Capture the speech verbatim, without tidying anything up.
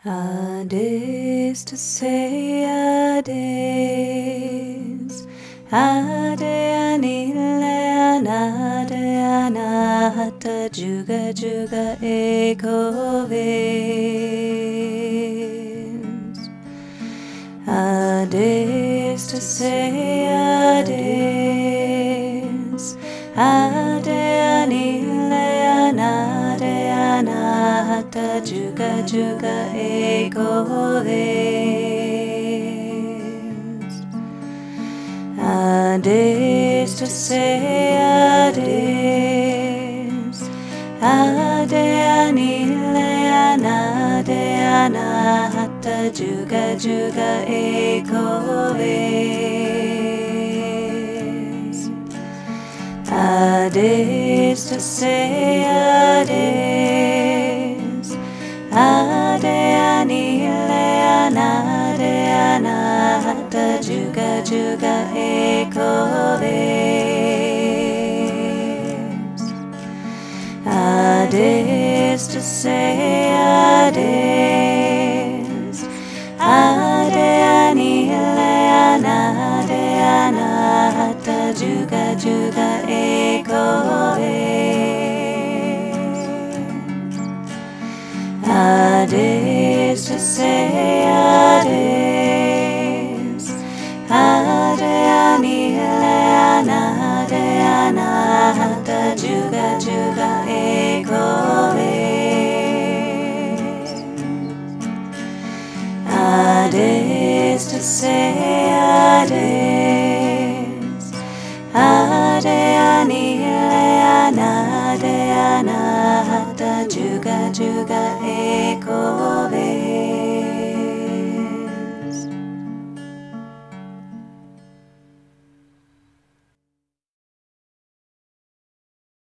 Ades to say ades, ade anile anade anahata juga juga eko ves. Ades to say ades, ade anile anade anahata juga juga eko ves. Ades to say ades, ade anile anade anahata juga juga eko ves. Ades to say ades, ade anile anade anahata juga juga eko ves. Ades to say ades, ade anile anade anahata juga juga eko ves. Ades to say ades, ade anile anade anahata juga juga eko ves. Ades to say ades, ade anile anade anahata juga juga eko ves.